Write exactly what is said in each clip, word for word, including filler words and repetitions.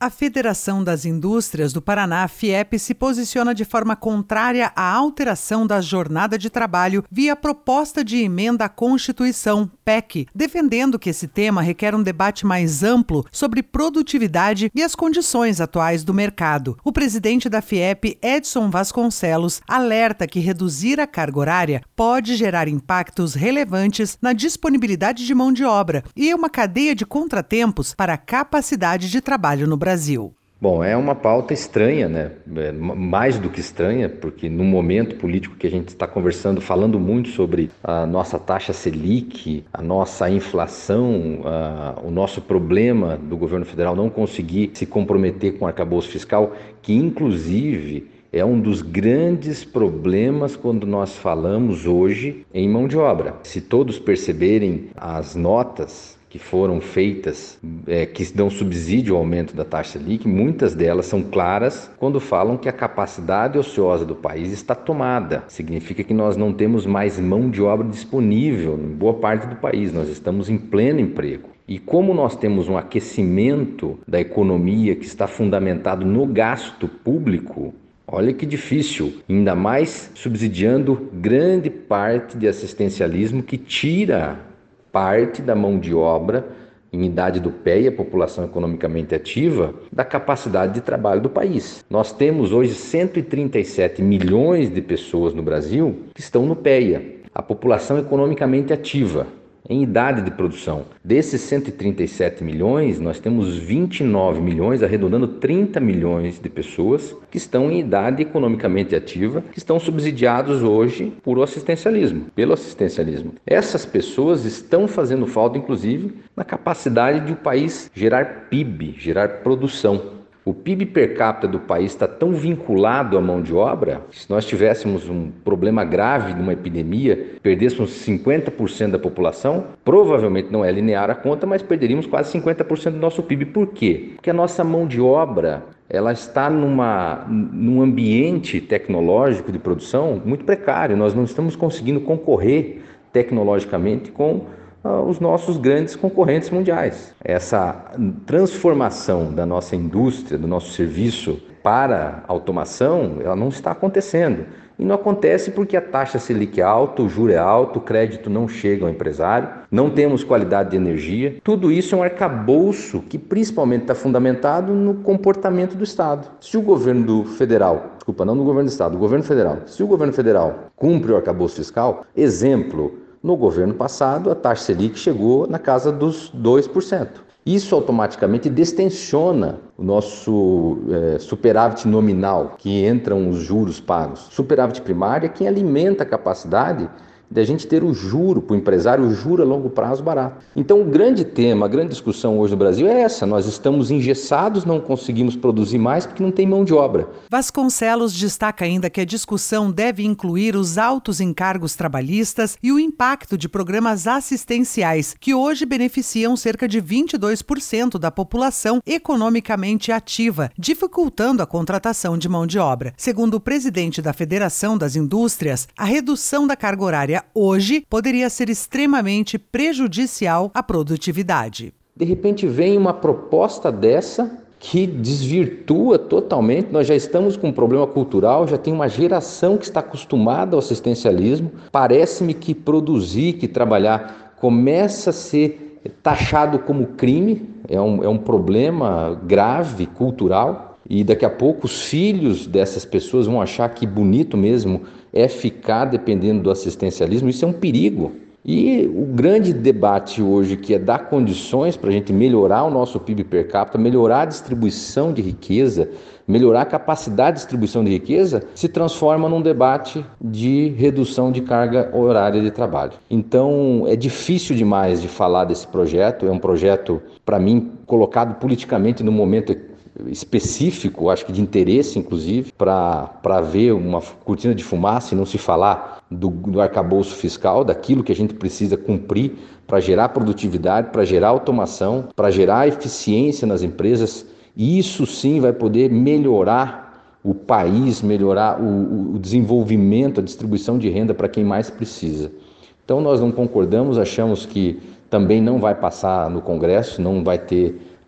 A Federação das Indústrias do Paraná, FIEP, se posiciona de forma contrária à alteração da jornada de trabalho via proposta de emenda à Constituição, P E C, defendendo que esse tema requer um debate mais amplo sobre produtividade e as condições atuais do mercado. O presidente da FIEP, Edson Vasconcelos, alerta que reduzir a carga horária pode gerar impactos relevantes na disponibilidade de mão de obra e uma cadeia de contratempos para a capacidade de trabalho no Brasil. Brasil. Bom, é uma pauta estranha, né? É mais do que estranha, porque no momento político que a gente está conversando, falando muito sobre a nossa taxa Selic, a nossa inflação, a, o nosso problema do governo federal não conseguir se comprometer com o arcabouço fiscal, que inclusive é um dos grandes problemas quando nós falamos hoje em mão de obra. Se todos perceberem as notas que foram feitas, é, que dão subsídio ao aumento da taxa Selic, muitas delas são claras quando falam que a capacidade ociosa do país está tomada. Significa que nós não temos mais mão de obra disponível em boa parte do país, nós estamos em pleno emprego. E como nós temos um aquecimento da economia que está fundamentado no gasto público, olha que difícil, ainda mais subsidiando grande parte de assistencialismo que tira parte da mão de obra em idade do pé e a população economicamente ativa da capacidade de trabalho do país. Nós temos hoje cento e trinta e sete milhões de pessoas no Brasil que estão no P E A, a população economicamente ativa, em idade de produção. Desses cento e trinta e sete milhões, nós temos vinte e nove milhões, arredondando trinta milhões de pessoas que estão em idade economicamente ativa, que estão subsidiados hoje por assistencialismo, pelo assistencialismo. Essas pessoas estão fazendo falta, inclusive, na capacidade de o país gerar P I B, gerar produção. O P I B per capita do país está tão vinculado à mão de obra, se nós tivéssemos um problema grave de uma epidemia, perdêssemos cinquenta por cento da população, provavelmente não é linear a conta, mas perderíamos quase cinquenta por cento do nosso P I B. Por quê? Porque a nossa mão de obra ela está numa, num ambiente tecnológico de produção muito precário. Nós não estamos conseguindo concorrer tecnologicamente com os nossos grandes concorrentes mundiais. Essa transformação da nossa indústria, do nosso serviço para automação, ela não está acontecendo. E não acontece porque a taxa Selic é alta, o juro é alto, o crédito não chega ao empresário, não temos qualidade de energia. Tudo isso é um arcabouço que principalmente está fundamentado no comportamento do Estado. Se o governo do federal, desculpa, não do governo do Estado, do governo federal, se o governo federal cumpre o arcabouço fiscal, exemplo, no governo passado, a taxa Selic chegou na casa dos dois por cento. Isso automaticamente destensiona o nosso é, superávit nominal, que entram os juros pagos. Superávit primário é quem alimenta a capacidade de a gente ter o juro para o empresário, o juro a longo prazo barato. Então o grande tema, a grande discussão hoje no Brasil é essa, nós estamos engessados, não conseguimos produzir mais porque não tem mão de obra. Vasconcelos destaca ainda que a discussão deve incluir os altos encargos trabalhistas e o impacto de programas assistenciais, que hoje beneficiam cerca de vinte e dois por cento da população economicamente ativa, dificultando a contratação de mão de obra. Segundo o presidente da Federação das Indústrias, a redução da carga horária hoje poderia ser extremamente prejudicial à produtividade. De repente vem uma proposta dessa que desvirtua totalmente. Nós já estamos com um problema cultural, já tem uma geração que está acostumada ao assistencialismo. Parece-me que produzir, que trabalhar, começa a ser taxado como crime, é um, é um problema grave, cultural. E daqui a pouco os filhos dessas pessoas vão achar que bonito mesmo é ficar dependendo do assistencialismo. Isso é um perigo. E o grande debate hoje, que é dar condições para a gente melhorar o nosso P I B per capita, melhorar a distribuição de riqueza, melhorar a capacidade de distribuição de riqueza, se transforma num debate de redução de carga horária de trabalho. Então é difícil demais de falar desse projeto, é um projeto, para mim, colocado politicamente no momento específico, acho que de interesse, inclusive, para ver uma cortina de fumaça e não se falar do, do arcabouço fiscal, daquilo que a gente precisa cumprir para gerar produtividade, para gerar automação, para gerar eficiência nas empresas. E isso sim vai poder melhorar o país, melhorar o, o desenvolvimento, a distribuição de renda para quem mais precisa. Então nós não concordamos, achamos que também não vai passar no Congresso, não vai ter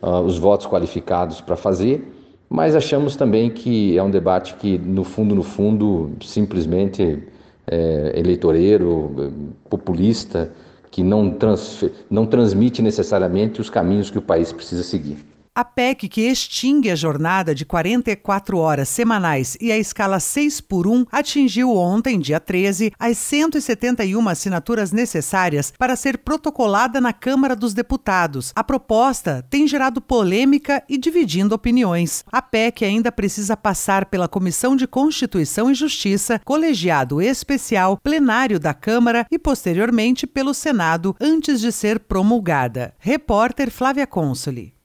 uh, os votos qualificados para fazer, mas achamos também que é um debate que, no fundo, no fundo, simplesmente é eleitoreiro, populista, que não, trans, não transmite necessariamente os caminhos que o país precisa seguir. A P E C que extingue a jornada de quarenta e quatro horas semanais e a escala seis por um atingiu ontem, dia treze, as cento e setenta e uma assinaturas necessárias para ser protocolada na Câmara dos Deputados. A proposta tem gerado polêmica e dividindo opiniões. A P E C ainda precisa passar pela Comissão de Constituição e Justiça, colegiado especial, plenário da Câmara e, posteriormente, pelo Senado, antes de ser promulgada. Repórter Flávia Consoli.